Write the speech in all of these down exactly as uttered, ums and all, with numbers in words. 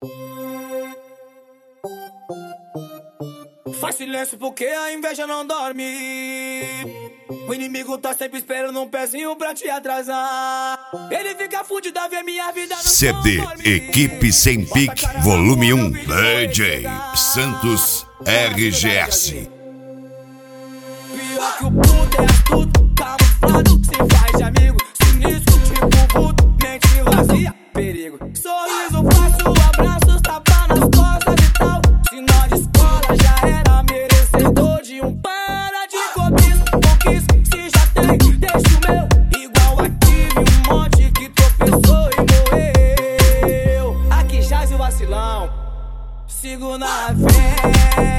Faz silêncio porque a inveja não dorme. O inimigo tá sempre esperando um pezinho pra te atrasar. Ele fica fudido a ver minha vida no C D Equipe Sem Pique, volume um. D J Santos R G S. Pior que o puto é astuto, camuflado, se faz de amigo. Sinistro, tipo vulto, mente vazia, perigo. Sorriso fácil, abraços, tapa nas costas e tal. Se nós de escola já era merecedor de um para de cobiça. Conquista, se já tem, deixa o meu. Igual aqui, um monte que tropeçou e morreu. Aqui jaz o vacilão, sigo na fé.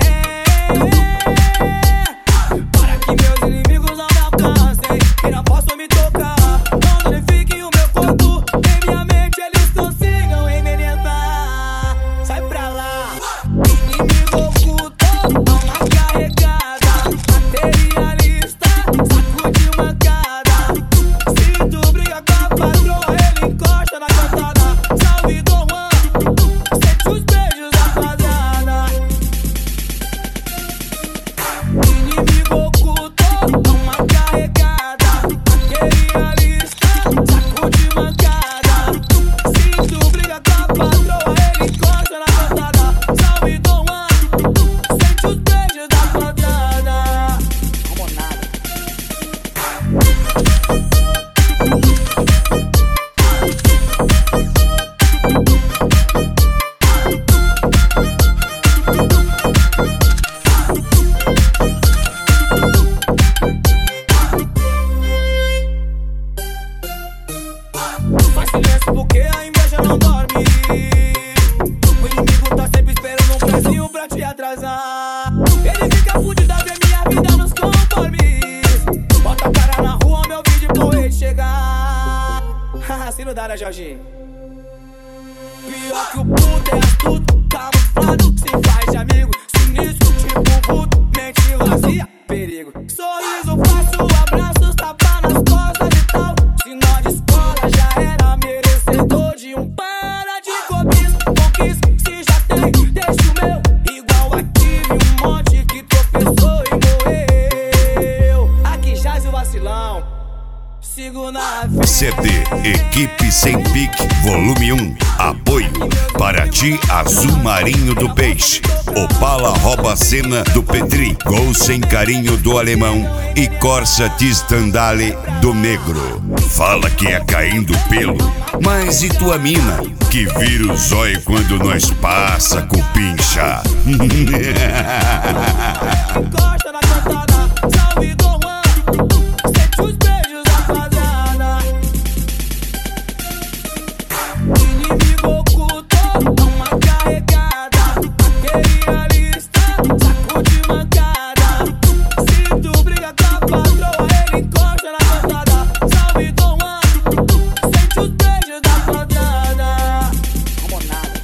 Para que meus inimigos não me alcancem e não possam me tocar. Não danifiquem o meu corpo, em minha mente eles consigam envenenar. Sai pra lá, inimigo oculto, alma carregada, materialista, saco de mancada. Se tu briga com a patroa, ele encosta na cantada. Salve Dom Juan, sente os beijos da rapaziada. Inimigo oculto, alma carregada, materialista, saco de mancada. Se tu briga com a patroa, ele encosta na cantada. Salve Dom Juan, sente os beijos da rapaziada. Como nada. Faz silêncio porque a inveja não dorme. O inimigo tá sempre esperando um pezinho pra te atrasar. Ele fica fudido a ver minha vida nos conformes. Bota a cara na rua, meu vídeo pro ele chegar. Se não dá, né, Jorginho? Pior que o puto é astuto, camuflado, se faz de amigo. Sinistro, tipo vulto, mente vazia, perigo. Sorriso fácil, abraços, tapa nas costas e tal. Se nós de escola já era merecedor de um para de cobiça. Conquista, se já tem, deixa o meu. Igual aqui, um monte que tropeçou e morreu. Aqui jaz o vacilão, sigo na fé. C D Equipe Sem Pique, volume um. Apoio Paraty Azul Marinho do Peixe, Opala rouba a cena do Petri, Gol Sem Carinho do Alemão e Corsa Tistandale do Negro. Fala que é caindo pelo, mas e tua mina que vira o zóio quando nós passa com pincha? Encosta na cantada, salve Dom Juan, sente os beijos da rapaziada. Inimigo oculto, alma carregada, materialista, saco de mancada. Se tu briga com a patroa, ele encosta na cantada. Salve Dom Juan, sente os beijos da rapaziada. Como nada.